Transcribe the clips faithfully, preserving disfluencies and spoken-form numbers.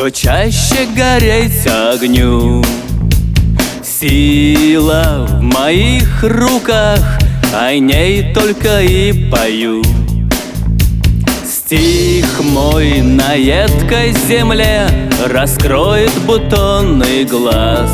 все чаще гореть огню. Сила в моих руках, о ней только и пою. Стих мой на едкой земле раскроет бутонный глаз.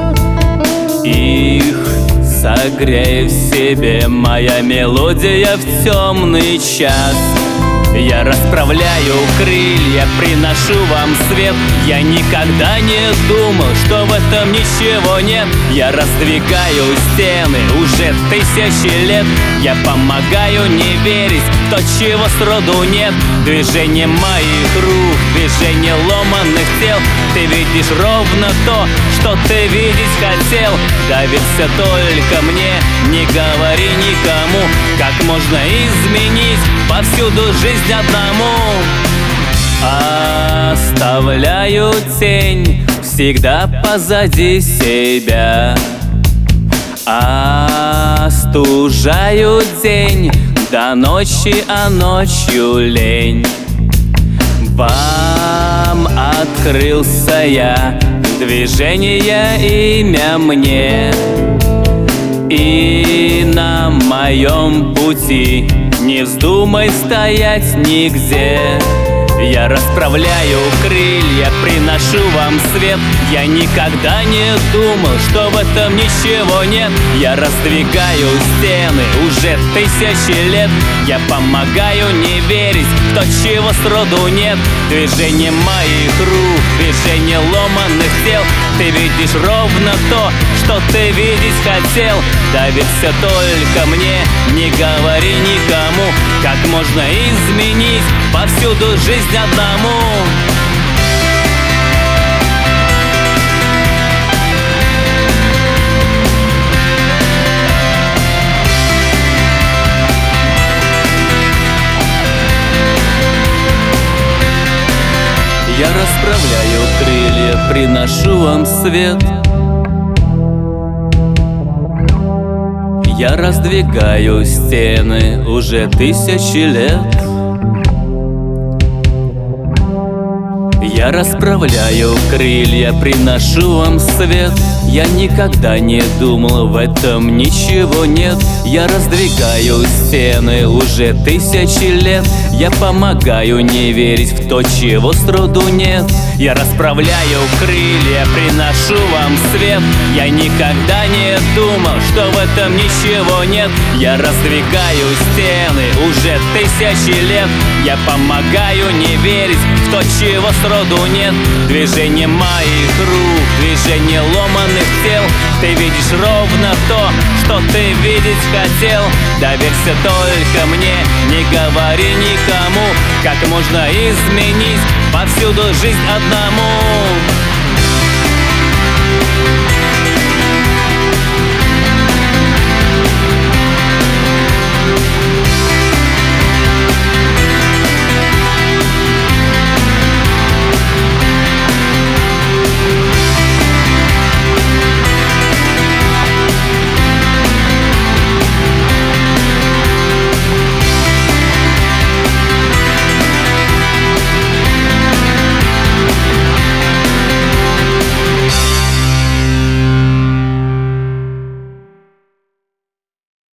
Их согрей в себе моя мелодия в темный час. Я расправляю крылья, приношу вам свет. Я никогда не думал, что в этом ничего нет. Я раздвигаю стены уже тысячи лет. Я помогаю не верить в то, чего сроду нет. Движение моих рук, движение ломаных тел. Ты видишь ровно то, что ты видеть хотел. Доверься только мне, не говори никому, как можно изменить повсюду жизнь одному. Оставляю тень всегда позади себя. Остужаю день до ночи, а ночью лень. Вам открылся я, движение имя мне. И на моем пути не вздумай стоять нигде. Я расправляю крылья, приношу вам свет. Я никогда не думал, что в этом ничего нет. Я раздвигаю стены уже тысячи лет. Я помогаю не верить в то, чего сроду нет. Движение моих рук, движение ломаных тел. Ты видишь ровно то, что ты видеть хотел. Доверься только мне, не говори никому, как можно изменить повсюду жизнь одному. Я расправляю крылья, приношу вам свет. Я раздвигаю стены уже тысячи лет. Я расправляю крылья, приношу вам свет. Я никогда не думал, в этом ничего нет. Я раздвигаю стены уже тысячи лет. Я помогаю не верить в то, чего сроду нет. Я расправляю крылья, приношу вам свет. Я никогда не думал, что в этом ничего нет. Я раздвигаю стены уже тысячи лет. Я помогаю не верить в то, чего сроду нет. Движение моих рук, движение ломаных тел. Ты видишь ровно то, что ты видеть хотел. Доверься только мне, не говори никому, как можно изменить повсюду жизнь одному.